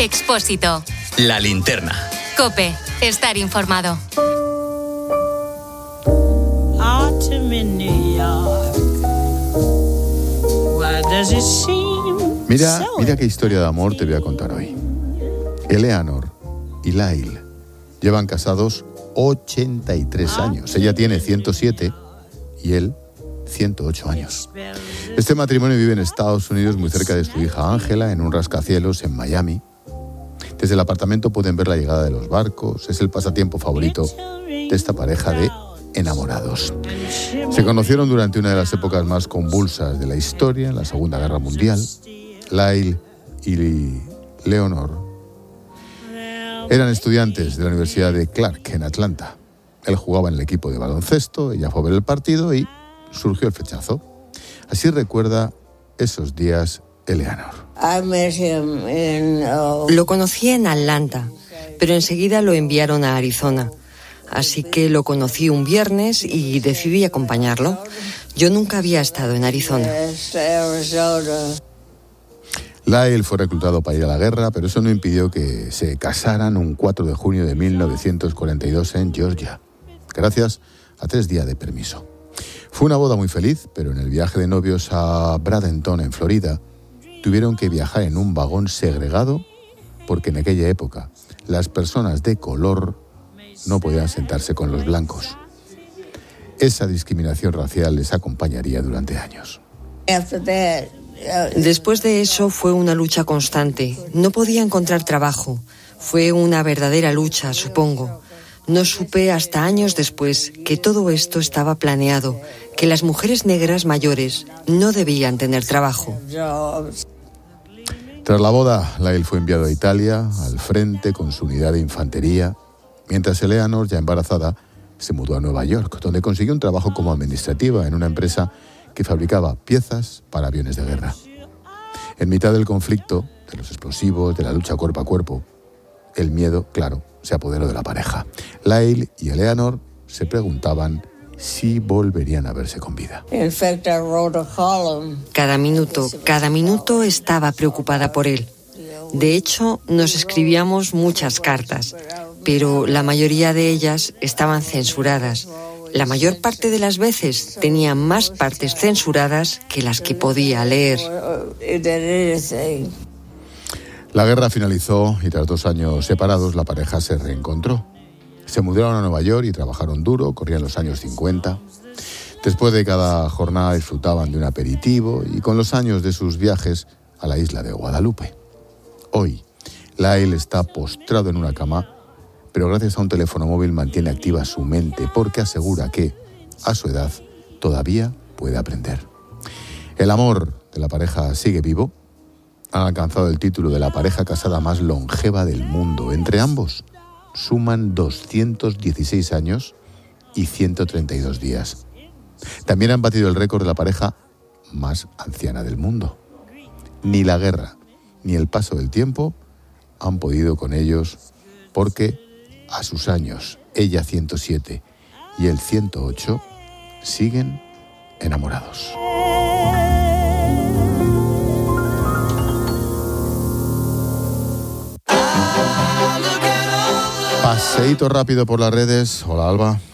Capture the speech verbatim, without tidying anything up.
Expósito. La Linterna. COPE. Estar informado. Mira, mira qué historia de amor te voy a contar hoy. Eleanor y Lyle llevan casados ochenta y tres años. Ella tiene ciento siete y él ciento ocho años. Este matrimonio vive en Estados Unidos, muy cerca de su hija Ángela, en un rascacielos en Miami. Desde el apartamento pueden ver la llegada de los barcos. Es el pasatiempo favorito de esta pareja de enamorados. Se conocieron durante una de las épocas más convulsas de la historia, en la Segunda Guerra Mundial. Lyle y Leonor eran estudiantes de la Universidad de Clark en Atlanta. Él jugaba en el equipo de baloncesto, ella fue a ver el partido y surgió el flechazo. Así recuerda esos días Eleanor. Lo conocí en Atlanta, pero enseguida lo enviaron a Arizona. Así que lo conocí un viernes y decidí acompañarlo. Yo nunca había estado en Arizona. Lyle fue reclutado para ir a la guerra, pero eso no impidió que se casaran un cuatro de junio de mil novecientos cuarenta y dos en Georgia, gracias a tres días de permiso. Fue una boda muy feliz, pero en el viaje de novios a Bradenton, en Florida, tuvieron que viajar en un vagón segregado porque en aquella época las personas de color no podían sentarse con los blancos. Esa discriminación racial les acompañaría durante años. Después de eso fue una lucha constante. No podía encontrar trabajo. Fue una verdadera lucha, supongo. No supe hasta años después que todo esto estaba planeado, que las mujeres negras mayores no debían tener trabajo. Tras la boda, Lyle fue enviado a Italia, al frente con su unidad de infantería, mientras Eleanor, ya embarazada, se mudó a Nueva York, donde consiguió un trabajo como administrativa en una empresa que fabricaba piezas para aviones de guerra. En mitad del conflicto, de los explosivos, de la lucha cuerpo a cuerpo, el miedo, claro, se apoderó de la pareja. Lyle y Eleanor se preguntaban si volverían a verse con vida. Cada minuto, cada minuto estaba preocupada por él. De hecho, nos escribíamos muchas cartas, pero la mayoría de ellas estaban censuradas. La mayor parte de las veces tenía más partes censuradas que las que podía leer. La guerra finalizó y tras dos años separados la pareja se reencontró. Se mudaron a Nueva York y trabajaron duro, corrían los años cincuenta. Después de cada jornada disfrutaban de un aperitivo y con los años de sus viajes a la isla de Guadalupe. Hoy, Lyle está postrado en una cama, pero gracias a un teléfono móvil mantiene activa su mente porque asegura que, a su edad, todavía puede aprender. El amor de la pareja sigue vivo. Han alcanzado el título de la pareja casada más longeva del mundo. Entre ambos suman doscientos dieciséis años y ciento treinta y dos días. También han batido el récord de la pareja más anciana del mundo. Ni la guerra ni el paso del tiempo han podido con ellos porque a sus años, ella ciento siete y él ciento ocho, siguen enamorados. Paseíto rápido por las redes. Hola, Alba.